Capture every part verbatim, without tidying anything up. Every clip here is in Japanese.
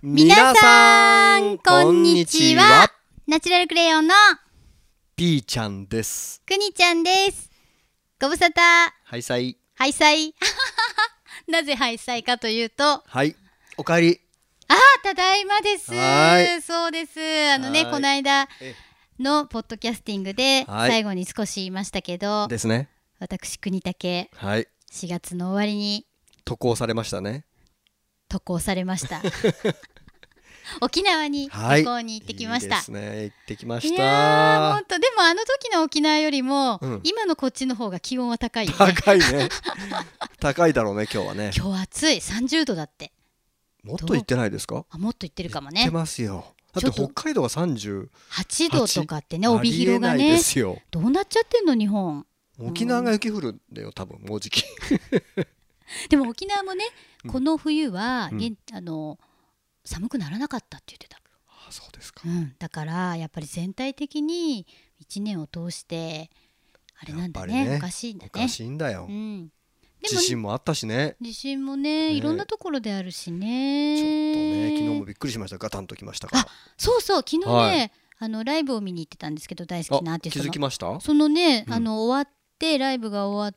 皆さんこんにちは。ナチュラルクレヨンのピーちゃんです。 くにちゃんです。ご無沙汰。 はいさい。 はいさい。なぜはいさいかというと、 はい、おかえり。 あー、ただいまです。そうです。あのね、この間のポッドキャスティングで最後に少し言いましたけど、 ですね。 私国武、はい、しがつの終わりに渡航されましたね。 渡航されました。沖縄に旅行に行ってきました。 はい、いいですね、行ってきました。 いやー、本当でもあの時の沖縄よりも、うん、今のこっちの方が気温は高いよね。 高いね。高いだろうね、今日はね。 今日暑い、さんじゅうどだって。 もっと行ってないですか？ あ、もっと行ってるかもね。 行ってますよ。だって北海道がさんじゅうはちどとかってね、帯広がね。どうなっちゃってんの日本。 沖縄が雪降るんだよ、多分もうじき。 でも沖縄もね、この冬は、うん、あの寒くならなかったって言ってた。 あ、そうですか。 うん、だからやっぱり全体的にいちねんを通してあれなんだね、おかしいんだね。 おかしいんだよ。 うん、 でも地震もあったしね。 地震もね、いろんなところであるしね。 ちょっとね、昨日もびっくりしました。ガタンときましたから。 あ、そうそう、昨日ね、はい、あのライブを見に行ってたんですけど、大好きなアーティストの。 気づきました？ そのね、うん、あの終わってライブが終わって。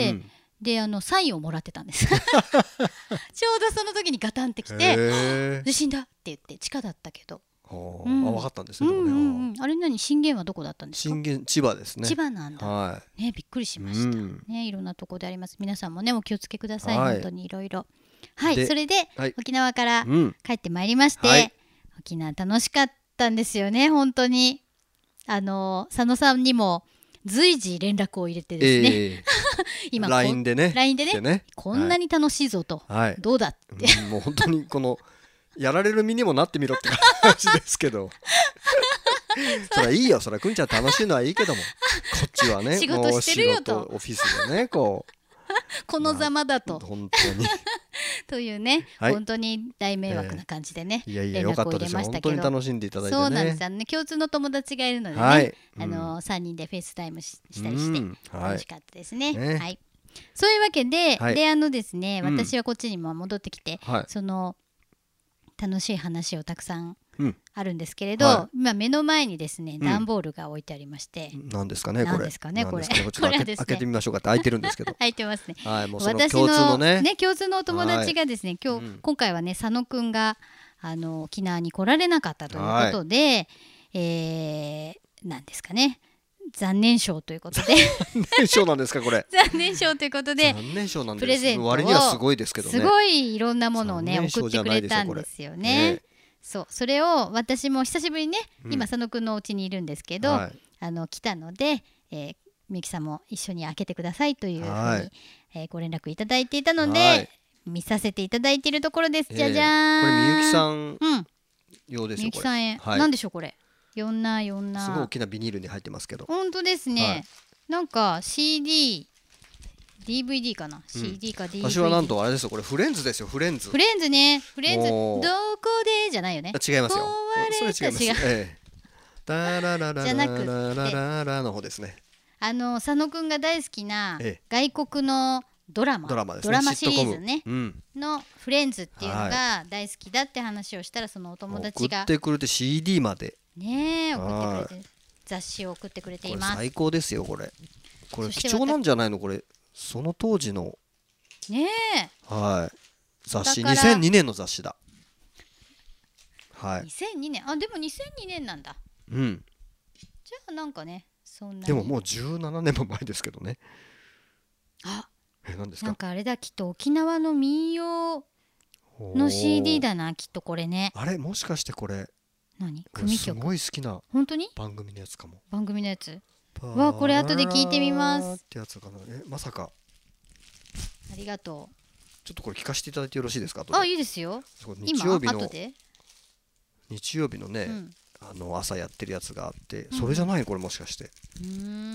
うん、であのサインをもらってたんです。ちょうどその時にガタンってきて地震だって言って、地下だったけど、 うん、あ、分かったんですね。 うんうんうん、あれ何、震源はどこだったんですか？ 震源千葉ですね。 千葉なんだ、はい、ね、びっくりしました、うん、ね、いろんなところであります。皆さんもねお気をつけください、はい、本当にいろいろ。はい、それで、はい、沖縄から帰ってまいりまして、はい、沖縄楽しかったんですよね。本当にあの佐野さんにも随時連絡を入れてですね、えー、今ライン でねライン でね、ね、こんなに楽しいぞと、はい、どうだって、 うん、もう本当にこのやられる身にもなってみろって感じですけどそりゃいいよ、そりゃくんちゃん楽しいのはいいけども、こっちはね仕事してるよと、 オフィスでねこうこのざまだと、 まあ、本当にというね、はい、本当に大迷惑な感じでね、 えー、いやいや、よかったですよ。本当に楽しんでいただいてね。 そうなんですよね。共通の友達がいるのでね、はい、あの、うん、さんにんでフェイスタイム し, したりして楽しかったですね。はい、はい、そういうわけで、はい、であのですね、私はこっちにも戻ってきて、うん、その楽しい話をたくさんあるんですけれど、はい、今目の前にですね、段ボールが置いてありまして、 何、うん、ですかね、これ。 何ですかね、これ。 これはですね、開けてみましょうかって。開いてるんですけど。 開いてますね。 はい、もうその共通のね、 私のね、共通のお友達がですね、今日、うん、今回はね、佐野くんがあの沖縄に来られなかったということで、はい、えー、なんですかね。残念賞ということで残念賞なんですか、これ。 残念賞ということで残念賞なんです。 プレゼントを割にはすごいですけどね。 すごいいろんなものをね送ってくれたんですよね。そう、それを私も久しぶりにね、うん、今佐野くんのお家にいるんですけど、はい、あの来たので、えー、みゆきさんも一緒に開けてくださいというふうに、はい、えー、ご連絡いただいていたので、はい、見させていただいているところです。じゃじゃーん。 これみゆきさん用ですよ。 みゆきさんへ、はい、なんでしょうこれ。よんなよんな。 すごい大きなビニールに入ってますけど。 本当ですね。はい、なんか シーディー、ディーブイディー かな、うん、シーディー か ディーブイディー。 私はなんとあれですよ、これフレンズですよ、フレンズ。 フレンズね、フレンズどこでじゃないよね。 違いますよ。それ違います。 違う。 ええ、ダラララララララの方ですね。 あの佐野くんが大好きな外国のドラマ、ドラマですね、ドラマシリーズね、うん、のフレンズっていうのが大好きだって話をしたら、そのお友達が送ってくれて シーディー までね送ってくれて、雑誌を送ってくれています。 これ最高ですよ、これ。これ貴重なんじゃないのこれ。その当時のねえ、はい、雑誌にせんにねんの雑誌だ。はい。 にせんにねん、あ、でもにせんにねんなんだ。 うん。 じゃあなんかね、そんなに。 でももうじゅうななねんも前ですけどね。 あ、 え、何ですか。 なんかあれだ、きっと沖縄の民謡の シーディー だな、きっとこれね。 あれ、もしかしてこれ。 何？組曲。 すごい好きな。 本当に？ 番組のやつかも。 番組のやつ。わ、これ後で聞いてみます。 ってやつかな。え、まさか。 ありがとう。 ちょっとこれ聞かせていただいてよろしいですか。 あ、いいですよ。 日曜日の日曜日のね、うん、あの朝やってるやつがあって、それじゃない、これもしかして。うん、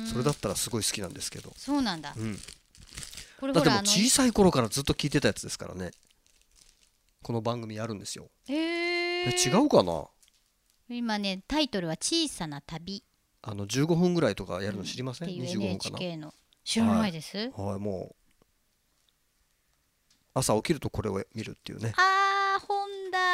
それだったらすごい好きなんですけど。 そうなんだ。 うん、これだってもう小さい頃からずっと聞いてたやつですからね。この番組あるんですよ。 へえ。 違うかな。 今ね、タイトルは小さな旅。 あのじゅうごふんぐらいとかやるの知りません？うん、にじゅうごふんかな。 エヌエイチケー の知らないです。はい、 はい、もう朝起きるとこれを見るっていうね。 あー、本だ。こ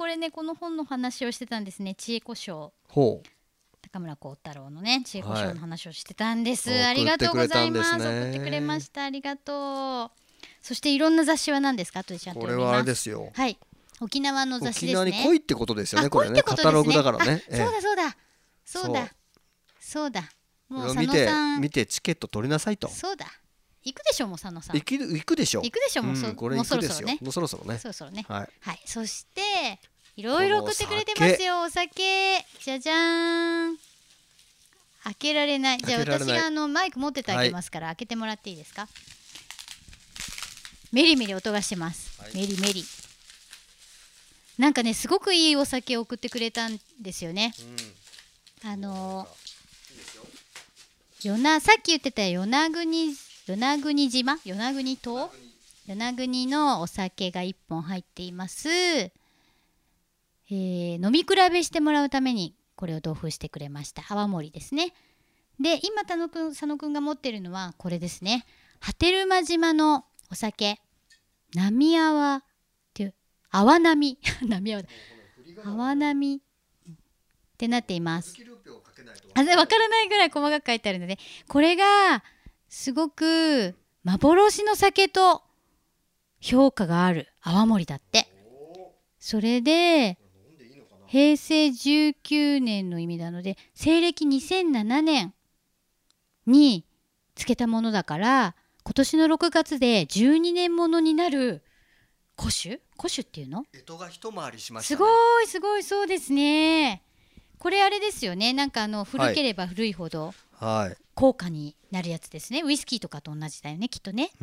れねこの本の話をしてたんですね。知恵子賞。 ほう。 高村光太郎のね知恵子賞の話をしてたんです、はい、ありがとうございます。送ってくれました。ありがとう。そしていろんな雑誌は何ですかとちゃんと読みます。 これはあれですよ。 はい。沖縄の雑誌ですね。 沖縄に来いってことですよね。これねカタログだからね。 そうだそうだそうだそうだ。 もう佐野さん見てチケット取りなさいと。 そうだ。行くでしょもう佐野さん。 行く行くでしょ。 行くでしょもうそこれ行くですよ。もうそろそろね。 そろそろね。 はいはい。そしていろいろ送ってくれてますよ。お酒じゃじゃーん。開けられない。じゃあ私があのマイク持っててあげますから開けてもらっていいですか。メリメリ音がしてます。メリメリ。なんかねすごくいいお酒を送ってくれたんですよね。あの与那さっき言ってた与那国与那国島与那国島与那国のお酒がいっぽん入っています。えー、飲み比べしてもらうためにこれを同封してくれました。泡盛ですね。で今佐野くん佐野くんが持ってるのはこれですね。波照間島のお酒波泡っていう泡波波泡泡波ってなっています。あ、分からないぐらい細かく書いてあるので、これがすごく幻の酒と評価がある泡盛だって。それでへいせいじゅうきゅうねんの意味なので西暦にせんななねんにつけたものだから今年のろくがつでじゅうにねんものになる古酒古酒っていうの？ 干支が一回りしましたね。 すごいすごいそうですね。これあれですよね。なんかあの古ければ古いほど高価になるやつですね。ウイスキーとかと同じだよねきっとね。 うん。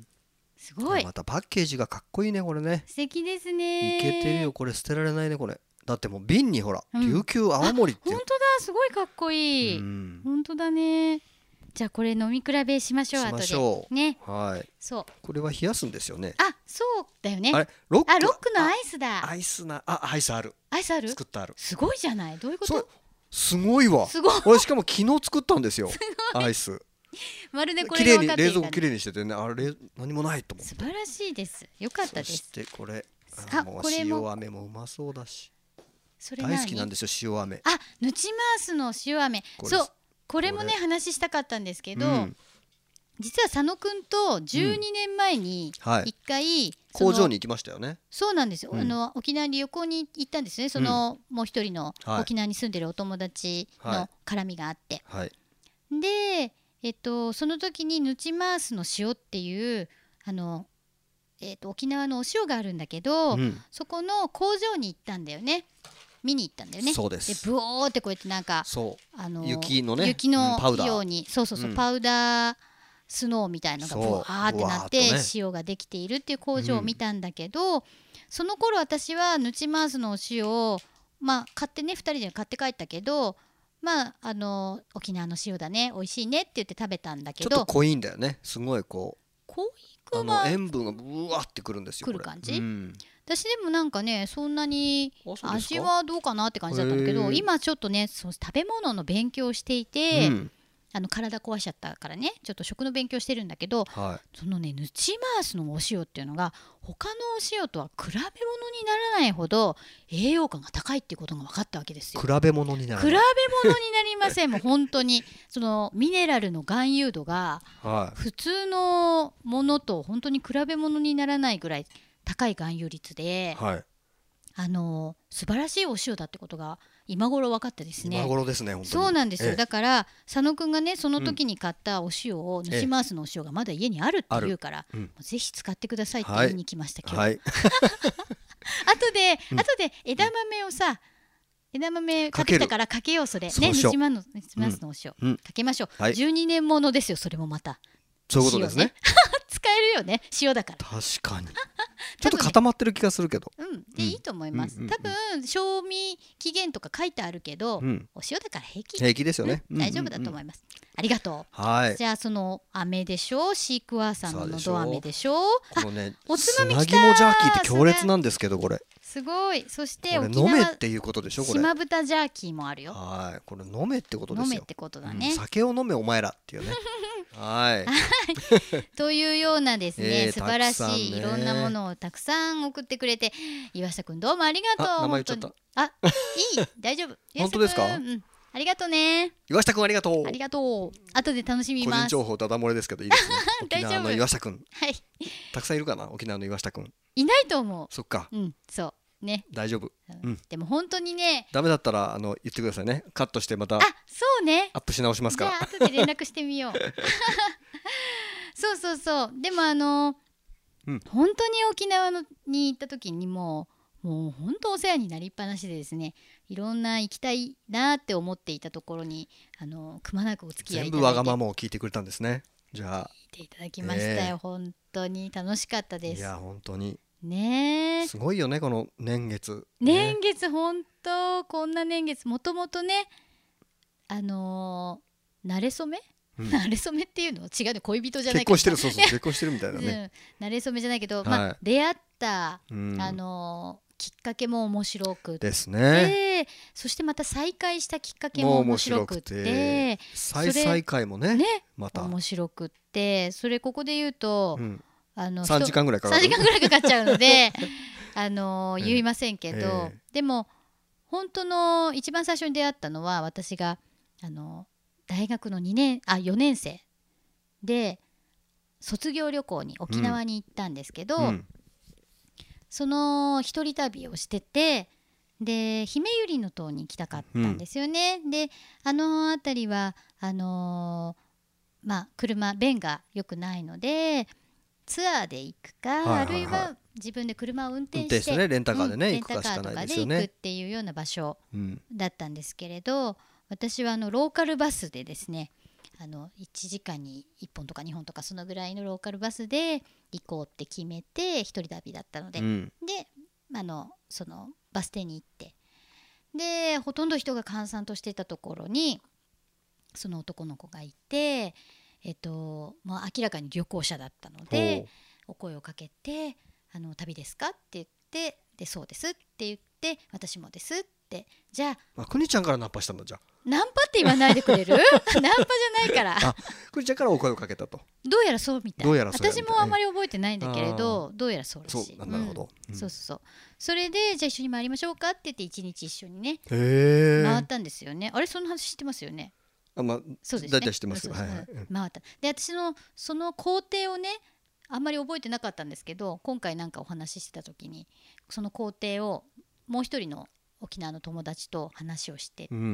すごい。 またパッケージがかっこいいねこれね。 素敵ですね。 いけてるよこれ捨てられないねこれ。だってもう瓶にほら、うん、琉球青森って。 本当だすごいかっこいい。うん、本当だね。じゃあこれ飲み比べしましょう。 しましょう。 ね。 はい。 そう。 これは冷やすんですよね。 あ、そうだよね。 あれロック。 あ、ロックのアイスだ。 アイスなあアイスある。 アイスある。 作ってある。 すごいじゃない。どういうこと？ すごいわ。 すごい。 俺しかも昨日作ったんですよ。アイス。まるでこれが分かっている。 冷蔵庫きれいにしててね、あれ何もないと思って。 素晴らしいです。よかったです。 そしてこれ、あもう塩飴もうまそうだし。それ大好きなんですよ塩飴。 あ、ヌチマースの塩飴。そう、これもね話したかったんですけど、うん、実は佐野くんとじゅうにねんまえに一回、うんはい、 工場に行きましたよね。 そうなんですよ、うん、あの沖縄に旅行に行ったんですね。その、うん、もう一人の沖縄に住んでるお友達の絡みがあって、はいはい、で、えっと、その時にヌチマースの塩っていうあの、えっと、沖縄のお塩があるんだけど、うん、そこの工場に行ったんだよね。見に行ったんだよね。 そうです。 でブオーってこうやってなんかあの雪のね雪のように、そうそうそう、うん、パウダースノーみたいのがブワーってなって、ね、塩ができているっていう工場を見たんだけど、うん、その頃私はヌチマースのお塩をまあ買ってねふたりで買って帰ったけど、まああの沖縄の塩だね美味しいねって言って食べたんだけど、 ちょっと濃いんだよね。すごいこう濃いあの塩分がブワーってくるんですよ。 くる感じ、うん、私でもなんかねそんなに味はどうかなって感じだったんだけど、今ちょっとねその食べ物の勉強をしていて、うん、あの体壊しちゃったからねちょっと食の勉強してるんだけど、はい、そのねヌチマースのお塩っていうのが他のお塩とは比べ物にならないほど栄養価が高いっていうことが分かったわけですよ。 比べ物にならない。 比べ物になりません。もう本当にそのミネラルの含有度が普通のものと本当に比べ物にならないぐらい高い含有率で、はい、あの素晴らしいお塩だってことが今頃分かったですね。 今頃ですね本当に。 そうなんですよ、ええ、だから佐野くんがねその時に買ったお塩を、うん、ヌチマースのお塩がまだ家にあるって言うから、うん、ぜひ使ってくださいって言いに来ました、はい、今日、はい、後で、うん、後で枝豆をさ枝豆買ってきたからかけよう。それねヌチマースのお塩、うん、かけましょう、はい、じゅうにねんものですよ。それもまたそういうことですね。 使えるよね塩だから。 確かにちょっと固まってる気がするけど、 うんでいいと思います。多分賞味期限とか書いてあるけど、うん、お塩だから平気平気ですよね、 うん、大丈夫だと思います、うんうんうん、ありがとう。はい。じゃあその飴でしょう、シークワーサーののど飴でしょう。 このねおつまみきた。砂肝ジャーキーって強烈なんですけどこれすごい。そして沖縄飲めっていうことでしょこれ。 島豚ジャーキーもあるよ。 はい、これ飲めってことですよ。 飲めってことだね、 うん、酒を飲めお前らっていうねはいというようなですね、 えー、 素晴らしい、 ね、 いろんなものをたくさん送ってくれて、岩下くんどうもありがとう。 名前言っちゃった。 あ、いい大丈夫本当ですか、 うん、ありがとうね。 岩下くんありがとう。 ありがとう。後で楽しみます。 個人情報ダダ漏れですけどいいですね大丈夫。 沖縄の岩下くん、 はい、 たくさんいるかな沖縄の岩下くん。 いないと思う。 そっか、 うん、そうね、 大丈夫、 うん、でも本当にね、 ダメだったらあの言ってくださいね。カットしてまたあ、そうね、 アップし直しますから。 じゃあ後で連絡してみようそうそうそう。でもあの、うん、本当に沖縄のに行った時にもうもう本当お世話になりっぱなしでですね、いろんな行きたいなって思っていたところにあのくまなくお付き合いいただいて、 全部わがままを聞いてくれたんですね。じゃあ聞いていただきましたよ、えー、本当に楽しかったです。 いや本当にね、 すごいよねこの年月、ね、 年月本当こんな年月、もともとね、あのー、慣れ初め、うん、慣れ初めっていうの違うね、恋人じゃないか、 結婚してる、そうそう結婚してるみたいなね、 うん、慣れ初めじゃないけど、はい、まあ、出会った、うん、あのーきっかけも面白くてですね。 そしてまた再会したきっかけも面白くて、 再再会もね、 ね、 また面白くって、それここで言うと、うん、あのさんじかんぐらいかかるさんじかんぐらいかかっちゃうのであのー、言いませんけど、えー、でも本当の一番最初に出会ったのは、私があの大学のにねんあよねん生で卒業旅行に沖縄に行ったんですけど、うんうん、その一人旅をしてて、でひめゆりの島に行きたかったんですよね、うん、であの辺りはあのー、まあ車便が良くないのでツアーで行くか、はいはいはい、あるいは自分で車を運転して、 してね、レンタカーでね、うん、 レンタカーとかで行くっていうような場所だったんですけれど、うん、私はあのローカルバスでですね、あのいちじかんにいっぽんとかにほんとかそのぐらいのローカルバスで行こうって決めて一人旅だったので、うん、であのそのバス停に行って、でほとんど人が閑散としていたところにその男の子がいて、えっとまあ、明らかに旅行者だったのでお声をかけて、あの旅ですかって言って、でそうですって言って、私もですって、じゃあ、 あ、くにちゃんからナンパしたんだ。じゃあナンパって言わないでくれるナンパじゃないからあ、くにちゃんからお声をかけたと。 どうやらそうみたい。 どうやらそう私もあんまり覚えてないんだけれど、どうやらそうらしい。 そう、なるほど、 うん、そうそうそう。それでじゃあ一緒に参りましょうかって言って一日一緒にねへ回ったんですよね。あれその話知ってますよね。 あ、まあ、 そうですね、 大体知ってますけど、はいはい、 回ったで、私のその工程をねあんまり覚えてなかったんですけど、今回なんかお話ししてた時にその工程をもう一人の沖縄の友達と話をしていて、うん、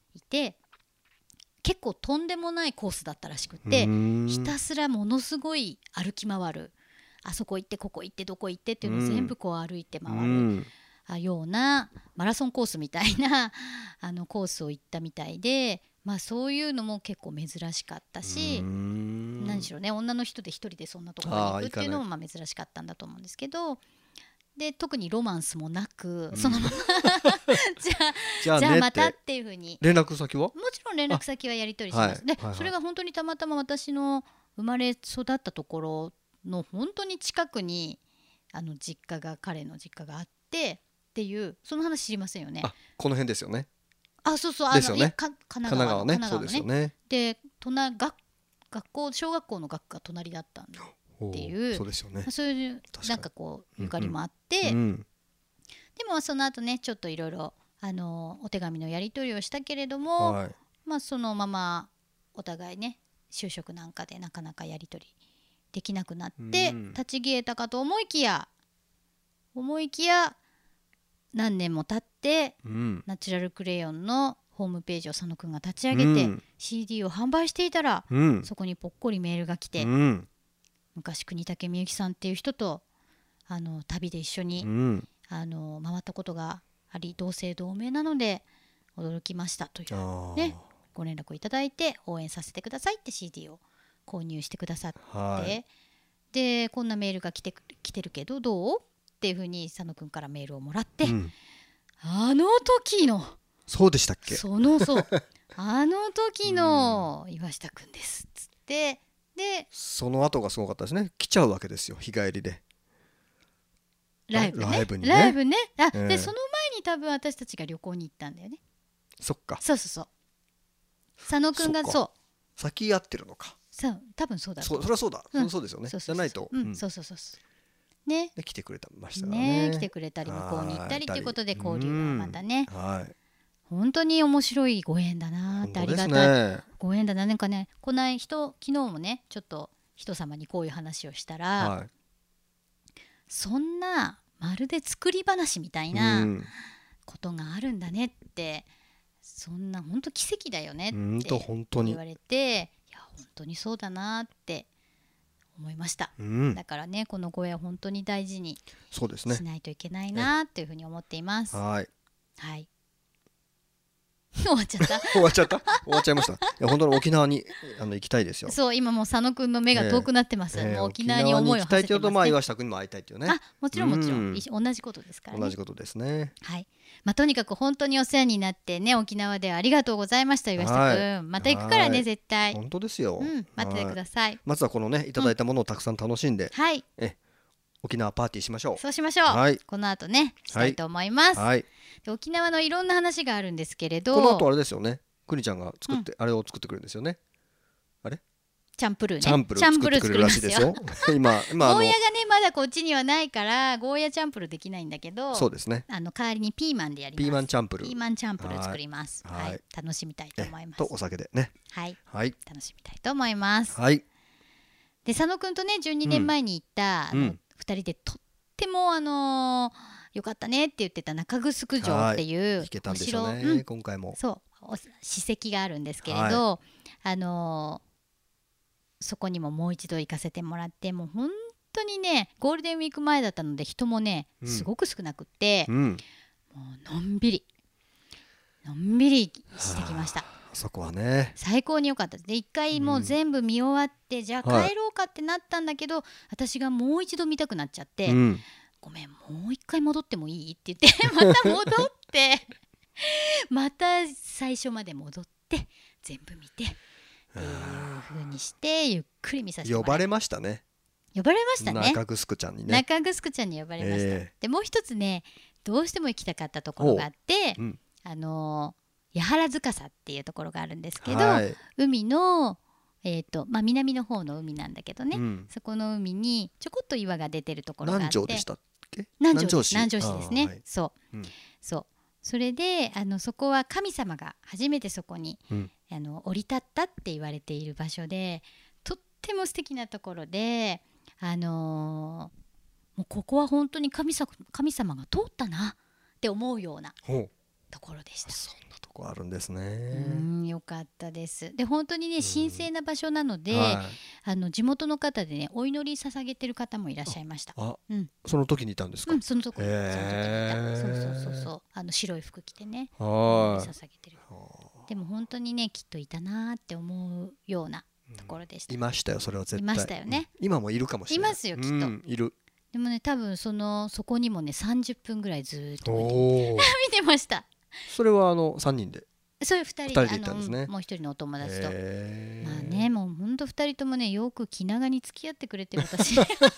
結構とんでもないコースだったらしくて、ひたすらものすごい歩き回る、あそこ行ってここ行ってどこ行ってっていうのを全部こう歩いて回る、うん、あようなマラソンコースみたいなあのコースを行ったみたいで、まあ、そういうのも結構珍しかったし、何でしょうね、女の人で一人でそんなところに行くっていうのもまあ珍しかったんだと思うんですけど、で特にロマンスもなく、うん、そのままじゃあじゃあ、ね、じゃあまたっていうふうに。 連絡先はもちろん連絡先はやり取りします、はい、で、はいはい、それが本当にたまたま私の生まれ育ったところの本当に近くにあの実家が彼の実家があってっていう、その話知りませんよね。 あ、この辺ですよね。 あ、そうそう、あのですよね、 神奈川の、 神奈川ね、そうですよね。 で隣が学校小学校の学区が隣だったんでっていう、 そうですよね、 そういうなんかこうゆかりもあって、うんうん、でもその後ねちょっといろいろあのお手紙のやり取りをしたけれども、はい、まあそのままお互いね就職なんかでなかなかやり取りできなくなって、うん、立ち消えたかと思いきや思いきや何年も経って、うん、ナチュラルクレヨンのホームページを佐野くんが立ち上げて、うん、シーディー を販売していたら、うん、そこにぽっこりメールが来て、うん、昔国武みゆきさんっていう人とあの旅で一緒に、うん、あの回ったことがあり、同姓同名なので驚きましたという、ね、ご連絡をいただいて応援させてくださいって シーディー を購入してくださって、はい、でこんなメールが来て、来てるけどどうっていうふうに佐野くんからメールをもらって、うん、あの時のそうでしたっけ、 そのそうあの時の岩下くんですっつって、でその後がすごかったですね。来ちゃうわけですよ、日帰りで。 ライブねライブにねライブねあ、 えーでその前に多分私たちが旅行に行ったんだよね。 そっかそうそうそう佐野くんがそっかそう先やってるのかそう多分そうだとそそりゃそうだ、 うんそうですよねそうそうそうじゃないと、 うんうんそうそうそうそうねで来てくれたましたからねね来てくれたり向こうに行ったりということで交流がまたねうんはい本当に面白いご縁だなってありがたい、 本当ですねご縁だななんかねこない人昨日もねちょっと人様にこういう話をしたら、 はいそんなまるで作り話みたいなことがあるんだねって、そんな本当奇跡だよねって言われて、いや本当にそうだなって思いました、うん、だからねこのご縁本当に大事にしないといけないなっていうふうに思っています。 はい、 はい終わっちゃった終わっちゃった終わっちゃいましたいや本当に沖縄にあの行きたいですよ。 そう今もう佐野くんの目が遠くなってます、えー、もう沖縄に思いを馳せてますね。 沖縄に行きたいというとまあ岩下くんにも会いたいっていうね。 あもちろんもちろん、うん、同じことですからね。 同じことですね。 はいまあとにかく本当にお世話になってね沖縄ではありがとうございました岩下くん、はい、また行くからね絶対。 本当ですよ、 うん、待っててください。 まずはこのねいただいたものをたくさん楽しんで、 うん、はいえ沖縄パーティーしましょう。 そうしましょう、はい、この後ねしたいと思います、 はい、 で沖縄のいろんな話があるんですけれどこの後あれですよねくにちゃんが作って、うん、あれを作ってくるんですよね。あれチャンプルーねチャンプルー作ってくるらしいですよ今今ゴーヤがねまだこっちにはないからゴーヤチャンプルーできないんだけどそうですねあの代わりにピーマンでやります。 ピーマンチャンプルーピーマンチャンプルー作ります。はい、はい、楽しみたいと思います。 とお酒でねはい、 はい、 楽しみたいと思います。 はいで佐野くんとねじゅうにねんまえに行った、うん、あのふたりでとってもあのー、よかったねって言ってた中城城っていうお城、ねうん、今回もそう史跡があるんですけれど、はい、あのー、そこにももう一度行かせてもらってもう本当にねゴールデンウィーク前だったので人もね、うん、すごく少なくって、うん、もうのんびりのんびりしてきました。 そこはね最高に良かったです。で一回もう全部見終わって、うん、じゃあ帰ろうかってなったんだけど、はい、私がもう一度見たくなっちゃって、うん、ごめんもう一回戻ってもいいって言ってまた戻ってまた最初まで戻って全部見てっていう風にしてゆっくり見させてもらい呼ばれましたね。 呼ばれましたね中城ちゃんにね中城ちゃんに呼ばれました、えー、でもう一つねどうしても行きたかったところがあって、うん、あのー八原塚っていうところがあるんですけど、はい、海の、えーとまあ、南の方の海なんだけどね、うん、そこの海にちょこっと岩が出てるところがあって南城でしたっけ？ 南城です南城市ですね、はい、そう、 うん、 そうそれであのそこは神様が初めてそこに、うん、あの降り立ったって言われている場所でとっても素敵なところで、あのー、もうここは本当に神様、神様が通ったなって思うようなところでした。 そんなとこあるんですね。 うんよかったです。で本当にね神聖な場所なので、はい、あの地元の方でねお祈り捧げてる方もいらっしゃいました。 あ、うん、その時にいたんですか？ うん、その時にいた。そうそうそうそうあの白い服着てねお祈り捧げてる。でも本当にねきっといたなって思うようなところでした。 うん、いましたよそれは絶対。 いましたよね。 うん、今もいるかもしれない。 いますよきっと。うん、 いる。 でもね多分そのそこにもねさんじゅっぷんぐらいずっと置いて見てました。 それはあのさんにんでそういうふたりで行ったんですね。 もう一人のお友達とまあねもうほんとふたりともねよく気長に付き合ってくれて私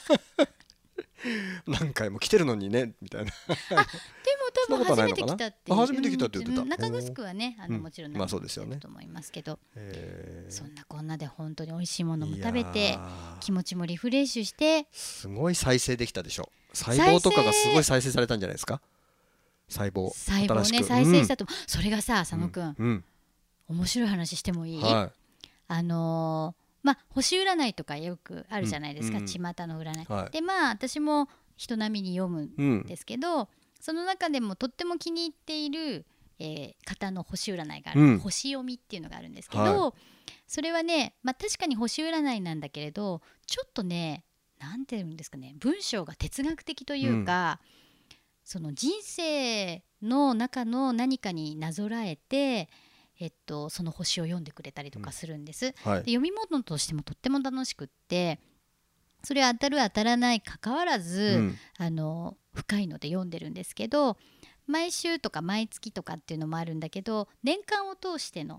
何回も来てるのにねみたいなあでも多分初めて来たって初めて来たって言ってた。 中城はねあのもちろんまあそうですよねと思いますけど、そんなこんなで本当に美味しいものも食べて気持ちもリフレッシュしてすごい再生できたでしょ。細胞とかがすごい再生されたんじゃないですか。細胞細胞ね再生したと、うん、それがさ佐野くん、うんうん、面白い話してもいい？はい、あのー、まあ星占いとかよくあるじゃないですか、うん、巷の占い、はい、でまあ私も人並みに読むんですけど、うん、その中でもとっても気に入っている、えー、方の星占いがある、うん、星読みっていうのがあるんですけど、はい、それはね、まあ、確かに星占いなんだけれどちょっとねなんていうんですかね文章が哲学的というか、うんその人生の中の何かになぞらえて、えっと、その星を読んでくれたりとかするんです、うんはい、で読み物としてもとっても楽しくってそれは当たる当たらないかかわらず、うん、あの深いので読んでるんですけど毎週とか毎月とかっていうのもあるんだけど年間を通しての、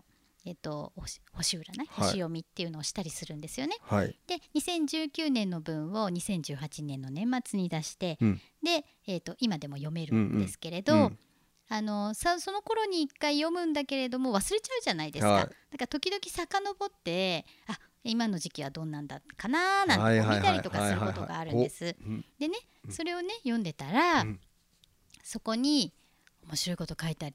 えー、と星占い、星読みっていうのをしたりするんですよね。 はい、 でにせんじゅうきゅうねんの分をにせんじゅうはちねんの年末に出して、 うん、 で、えー、と今でも読めるんですけれど、うんうん、あのさその頃に一回読むんだけれども忘れちゃうじゃないですか。はい、だから時々遡ってあ今の時期はどんなんだかなーなんて見たりとかすることがあるんです。でね、それをね読んでたら、うん、そこに面白いこと書いてあって、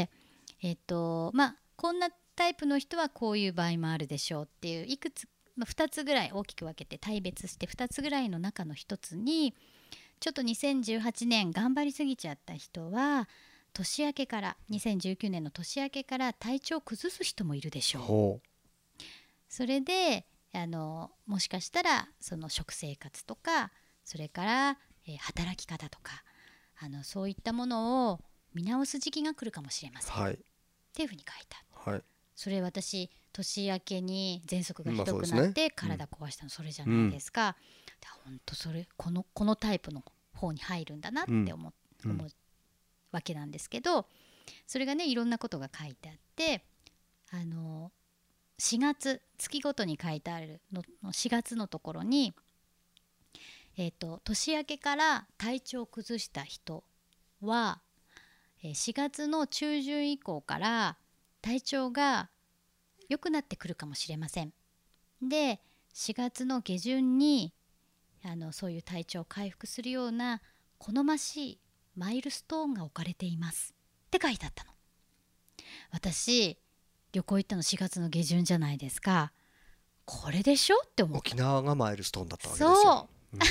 えっとまあこんなタイプの人はこういう場合もあるでしょうっていういくつ、まあ、ふたつぐらい大きく分けて大別してふたつぐらいの中のひとつにちょっとにせんじゅうはちねん頑張りすぎちゃった人は年明けからにせんじゅうきゅうねんの年明けから体調を崩す人もいるでしょう。それであのもしかしたらその食生活とかそれから、えー、働き方とかあのそういったものを見直す時期が来るかもしれません、はい、っていうふうに書いてある、はい、それ私年明けに喘息がひどくなって、まあね、体壊したのそれじゃないですか、うん、本当それこの、このタイプの方に入るんだなって思う、うん、思うわけなんですけど、それがねいろんなことが書いてあってあのしがつ月ごとに書いてあるのしがつのところに、えーと、年明けから体調を崩した人はしがつの中旬以降から体調が良くなってくるかもしれません。でしがつの下旬にあのそういう体調を回復するような好ましいマイルストーンが置かれていますって書いてあったの。私旅行行ったのしがつの下旬じゃないですか。これでしょって思った。 沖縄がマイルストーンだったわけですよ。そう、うん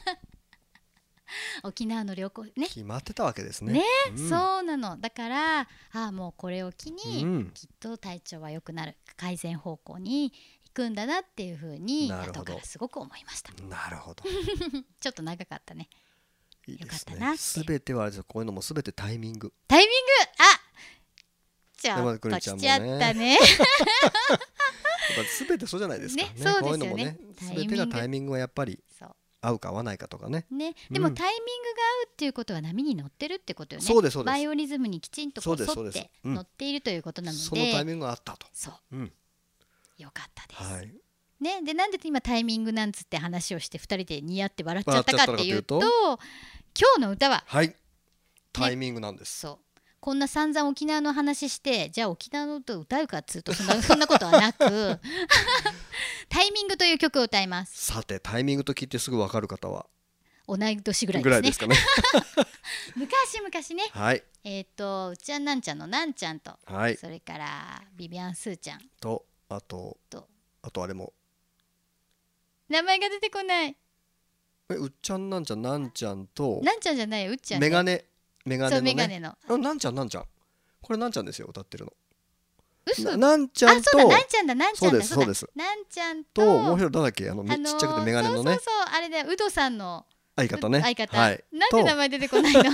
沖縄の旅行ね決まってたわけですね。 ね、うん、そうなの。だからああもうこれを機に、うん、きっと体調は良くなる改善方向に行くんだなっていうふうに後からすごく思いました。 なるほどちょっと長かったね。 いいですね。すべてはこういうのもすべてタイミングタイミングあちょっと来ちゃったねすべてそうじゃないですかね。 ね、そうですよね。 こういうのもねすべてがタイミングはやっぱり合うか合わないかとかね。 ね、でもタイミングが合うっていうことは波に乗ってるってことよね。 そうですそうです。 バイオリズムにきちんとこう沿って乗っているということなので、 そのタイミングがあったと。 そう、うん、よかったです。 はい。 ね、でなんで今タイミングなんつって話をしてふたりでニヤって笑っちゃったかっていうと、今日の歌は、 はい、タイミングなんです。 ね、そうこんな散々沖縄の話してじゃあ沖縄の歌を歌うかっつうとそんな、そんなことはなくタイミングという曲を歌います。 さてタイミングと聞いてすぐ分かる方は同い年ぐらいですね。ぐらいですかね昔々ね、 はい、 えっ、ー、とうちゃんなんちゃんのなんちゃんと、 はい、 それからビビアンスーちゃんとあととあとあれも名前が出てこない。 えうっちゃんなんちゃんなんちゃんとなんちゃんじゃないようっちゃん、 メガネメガネのね、 メガネのあなんちゃんなんちゃんこれなんちゃんですよ歌ってるの。 嘘な、なんちゃんとあそうだなんちゃんだなんちゃんだそうですそうですなんちゃんとともう一人誰だっけあのめっちっちゃくてメガネのね、 そうそうそうあれだよウドさんの相方ね相方、はい、なんで名前出てこないの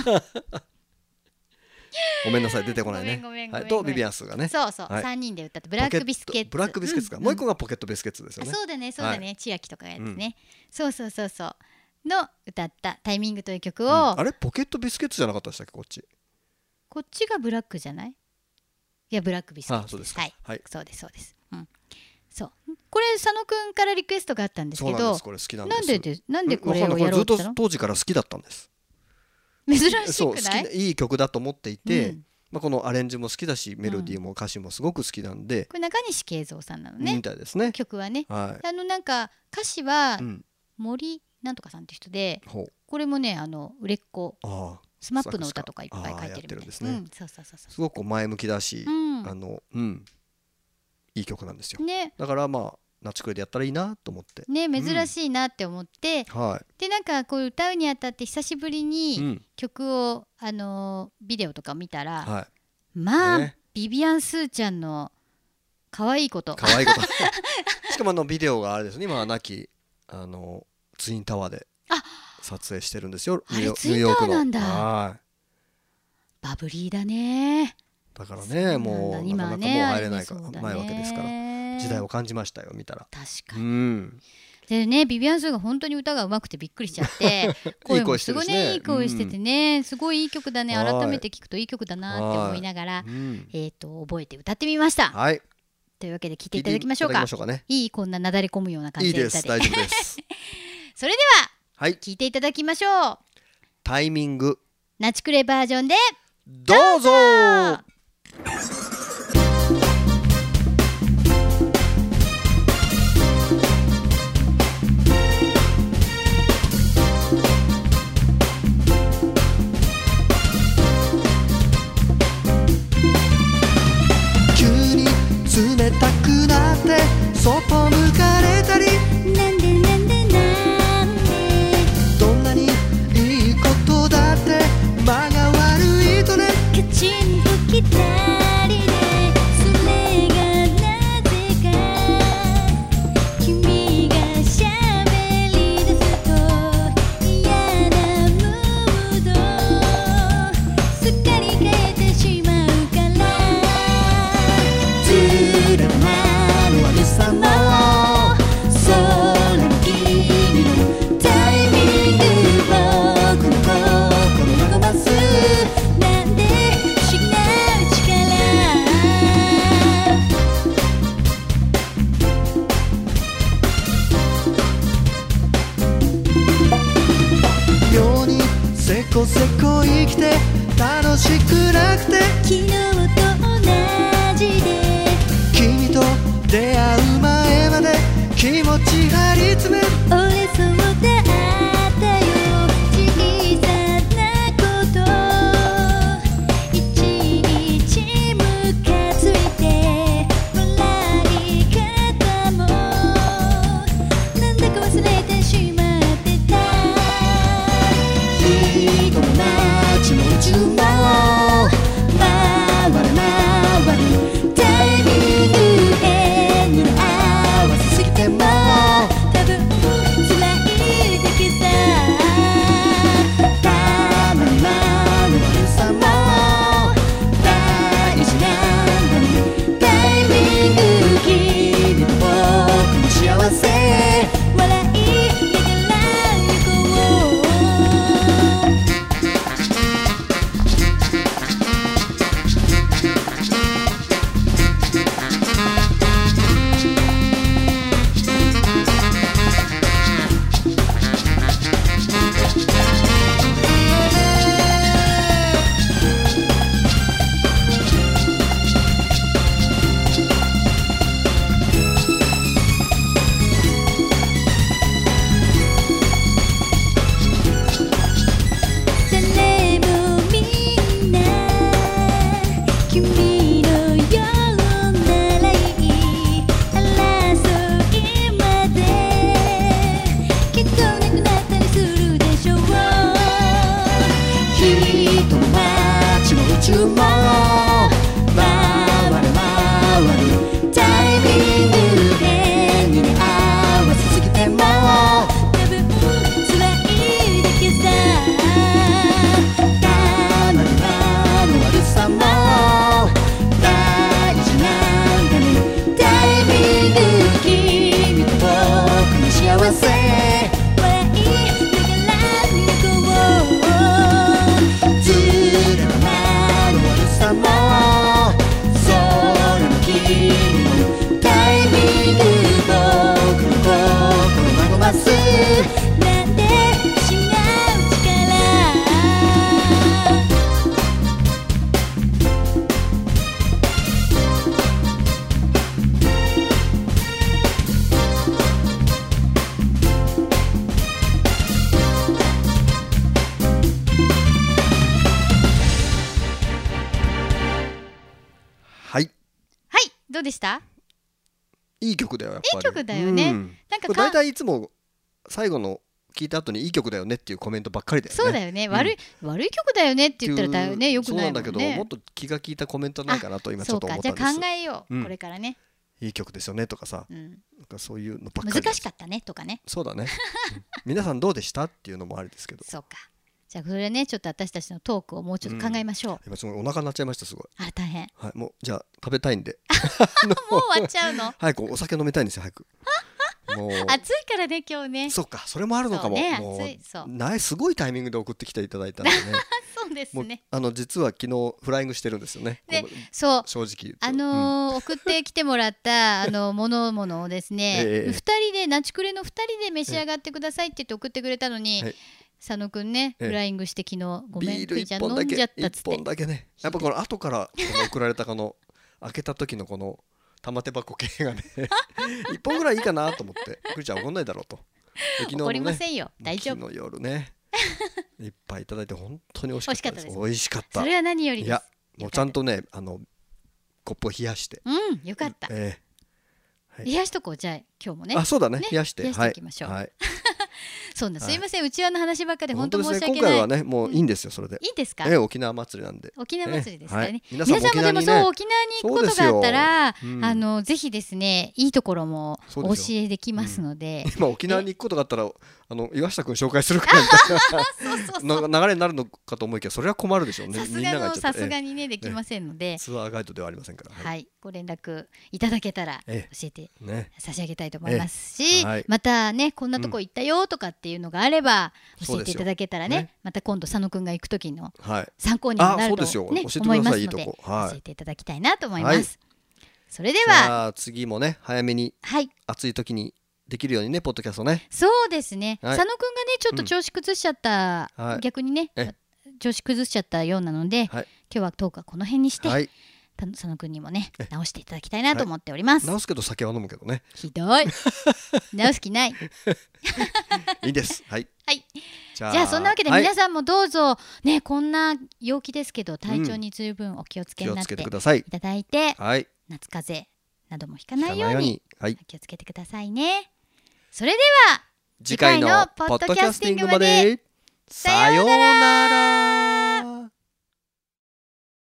ごめんなさい出てこないね。 ごめんごめんごめん、はい、 とビビアンスがねそうそう、はい、さんにんで歌ってブラックビスケッツブラックビスケッツか、うん、もう一個がポケットビスケッツですよね。 そうだねそうだね、はい、千秋とかやつね、うん、そうそうそうそうの歌ったタイミングという曲を、うん、 あれポケットビスケッツじゃなかったでしたっけこっちこっちがブラックじゃない？いやブラックビスケッツ。 あそうですはい、 はい、 そうですそうです、うん、そうこれ佐野くんからリクエストがあったんですけど、 そうなんですこれ好きなんです。 なんででなんでこれをやろうとしたの？ ずっと当時から好きだったんです。 珍しくない？ そう好きいい曲だと思っていて、うんまあ、このアレンジも好きだしメロディーも歌詞もすごく好きなんで、うん、 これ中西慶三さんなのねみたいですね曲はね、 はい、 あのなんか歌詞は森なんとかさんって人で、うん、これもねあの売れっ子スマップの歌とかいっぱい書いてるみたいな、 ですね、うん、そうそうそうそうすごく前向きだし、うん、あのうんいい曲なんですよ、ね、だからまあナチクレでやったらいいなと思ってね珍しいなって思って、 うんはい、 でなんかこう歌うにあたって久しぶりに曲を、うん、あのビデオとか見たら、はい、まあ、ね、ビビアンスーちゃんの可愛いこと可愛いことしかもあのビデオがあれですね今は亡きあのツインタワーで撮影してるんですよ。 あれツインタワーなんだ。はいバブリーだね。 だからねもうなかなかもう入れないかないわけですから時代を感じましたよ見たら。 確かに、うん、でねビビアンスーが本当に歌が上手くてびっくりしちゃって声もすごいねいい声しててね、うん、すごいいい曲だね。改めて聞くといい曲だなって思いながら、うん、えーと覚えて歌ってみました。 はいというわけで聞いていただきましょうか。 聞いていただきましょうかね。 いい、こんななだれ込むような感じで。 いいです、大丈夫です。 それでは、 はい、 聞いていただきましょう。 タイミングナチクレバージョンでどうぞ。急に冷たくなってそっぽ向かれたり、 なんでなんでなんで、 どんなにいいことだって間が悪いとね、 カチンときたりで、それがなぜか君がしゃべり出すと嫌なムードすっかり変えてしまうから、ずるなる悪さもそれも君のタイミング、僕の心和ますなんで不思議な力、 妙にせこせこ生きて楽しくなくて、 昨日と同じで君と出会う前まで気持ち張り詰め、 俺そうだったよ、小さなこといちいちムカついて、笑い方もなんだか忘れてしまってた、人も街も宇宙も回る回るタイミング、変に合わせすぎても多分辛いだけさ、たまに回る悪さも大事なんだね、タイミング、君と僕の幸せ笑いながら行こう。誰もみんな君のようならいい、争いまできっとなくなったりするでしょう、人も街も宇宙も回る回るタイミング、変に合わせすぎても多分辛いだけさ、たまにはの悪さも大事なんだね、タイミング、君と僕の幸せ笑いながら行こう、ずるなる悪さもそれも君のタイミング、僕の心和ますなんで不思議な力、 はい、 はい、どうでした？ いい曲だよやっぱり。 いい曲だよね。 うん、 なんかこれ大体いつも最後の聞いた後にいい曲だよねっていうコメントばっかりだよね。 そうだよね、うん、悪い悪い曲だよねって言ったらだよね、よくないもんね。 そうなんだけど、もっと気が利いたコメントないかなと今ちょっと思ったんです。 そうか、じゃあ考えよう、 うん、 これからね。 いい曲ですよねとかさ、うん、なんかそういうのばっかり。 難しかったねとかね。 そうだね、うん、皆さんどうでしたっていうのもあるんですけど。 そうか、じゃあそれね、ちょっと私たちのトークをもうちょっと考えましょう。うん、 今すごいお腹になっちゃいました、すごい。 あ、大変。 はい、もうじゃあ食べたいんでもう終わっちゃうの。 早くお酒飲みたいんですよ、早く。 もう暑いからね今日ね。 そうか、それもあるのかも。 ね、 もう暑い、そうないすごいタイミングで送ってきていただいたんでね。 そうですね。 あの実は昨日フライングしてるんですよね。 で、そう正直あのーうん、送ってきてもらったあのものものをですね、ええ、ふたりでナチクレのふたりで召し上がってくださいって言って送ってくれたのに。はい、佐野くんね、フライングして昨日ごめん、 ビール一本だけ、一本だけね。やっぱこの後からこの送られたこの開けた時のこの玉手箱系がね一本ぐらいいいかなと思って、くりちゃん怒んないだろうと。 昨日のね、怒りませんよ、大丈夫。 昨日の夜ねいっぱいいただいて本当に美味しかったです。美味しかった。 それは何よりです。いやもうちゃんとね、あのコップを冷やして、 うんよかった、えーはい、冷やしとこう。じゃあ今日もね。 あ、そうだね、冷やして冷やしていきましょう。はいそうなん、すいません、うちわの話ばっかり本当申し訳ない。 今回はねもういいんですよ、それで。 いいですか。 え沖縄祭りなんで。 沖縄祭りですからね。皆さんもでもそう沖縄に行くことがあったら、あのぜひですね、いいところもお教えできますので。 今沖縄に行くことがあったら、あの岩下くん紹介するからみたいな流れになるのかと思いきや、それは困るでしょうね。 さすがのさすがにねできませんので。 ツアーガイドではありませんから。 はい、ご連絡いただけたら教えて差し上げたいと思いますし、またねこんなとこ行ったよとかっていうのがあれば教えていただけたらね、また今度佐野くんが行く時の参考にもなるとね思いますので、教えていただきたいなと思います。それでは次もね早めに暑い時にできるようにね、ポッドキャストね。 そうですね、佐野くんがねちょっと調子崩しちゃった、逆にね調子崩しちゃったようなので、今日はトークはこの辺にして佐野くんにもね直していただきたいなと思っております。 直すけど酒は飲むけどね。 ひどい直す気ないいいです。はい、 はい、じゃあそんなわけで皆さんもどうぞね、こんな陽気ですけど体調に十分お気をつけになっていただいて、夏風邪などもひかないように気をつけてくださいね。それでは次回のポッドキャスティングまでさようなら。